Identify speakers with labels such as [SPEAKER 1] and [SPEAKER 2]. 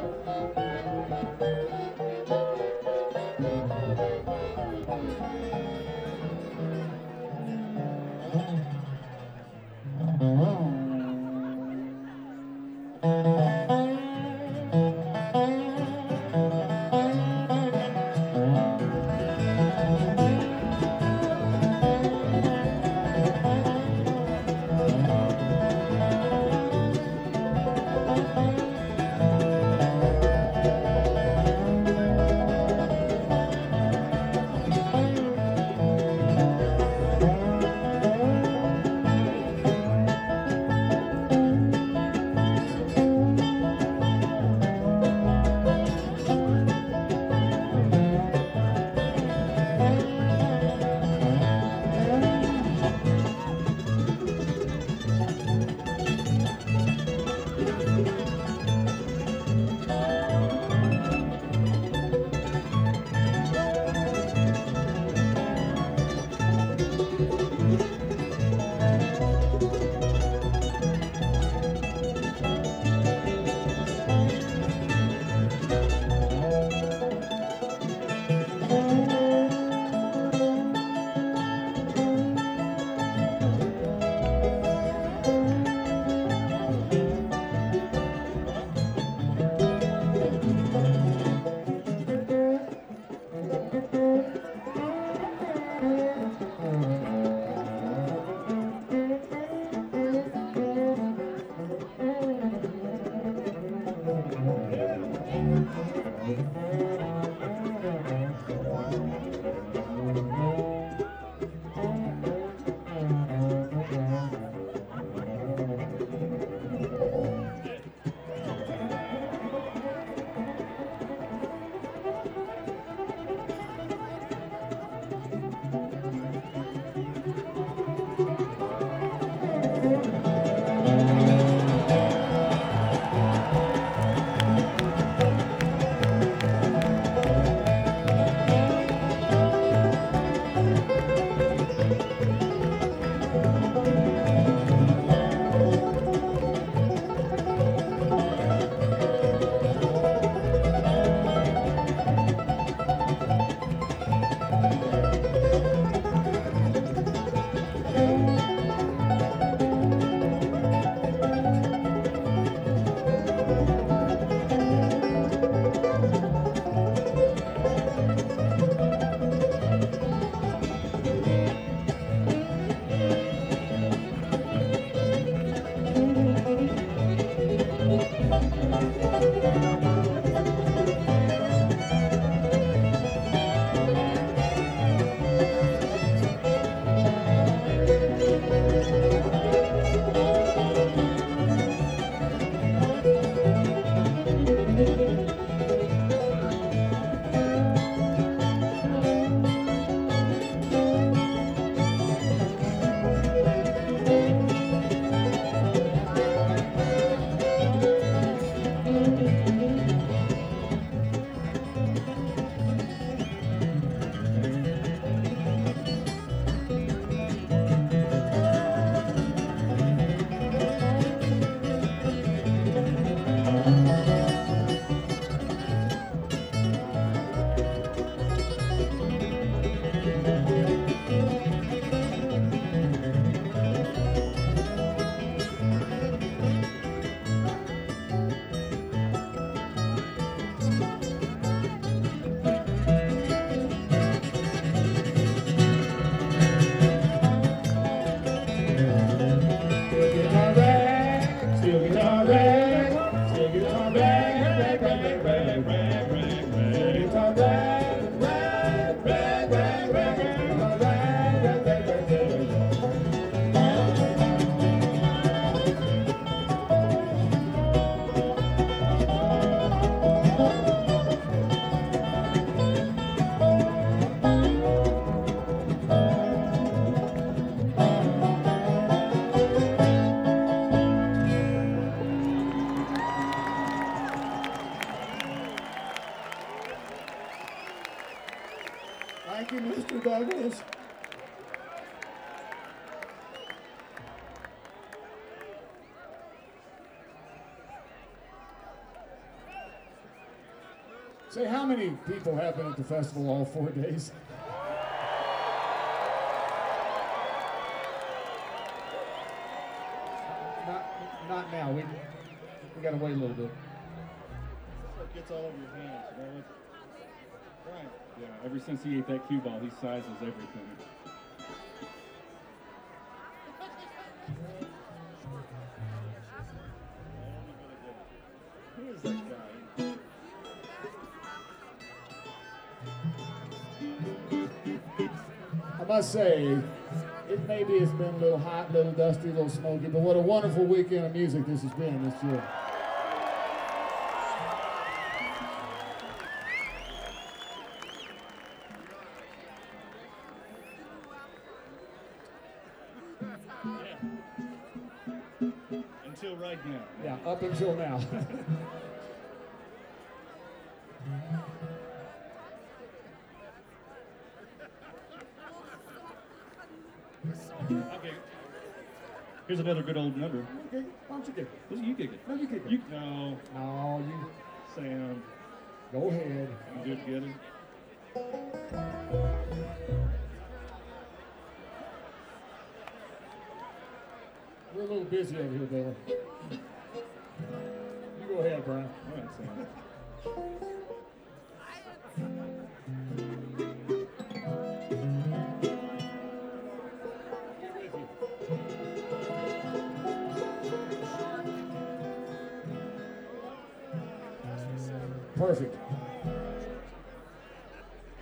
[SPEAKER 1] Thank you, Mr. Douglas.
[SPEAKER 2] Say, how many people have been at the festival all 4 days? Not now. We got to wait a little bit.
[SPEAKER 3] It gets all over your hands, you know. Right.
[SPEAKER 4] Yeah, ever since he ate that cue ball, he sizes everything.
[SPEAKER 3] Who is that guy?
[SPEAKER 2] I must say, maybe it's been a little hot, a little dusty, a little smoky, but what a wonderful weekend of music this has been this year.
[SPEAKER 3] Until right now.
[SPEAKER 2] Yeah, up until now.
[SPEAKER 3] Okay. Here's another good old number.
[SPEAKER 2] Okay, why don't you kick it?
[SPEAKER 3] You kick it.
[SPEAKER 2] No, you kick it.
[SPEAKER 3] No.
[SPEAKER 2] No, you.
[SPEAKER 3] Sam.
[SPEAKER 2] Go ahead.
[SPEAKER 3] You do it together.
[SPEAKER 2] We're a little busy over here, Baylor. You go ahead, Brian.
[SPEAKER 3] All right, Sam.
[SPEAKER 2] Perfect.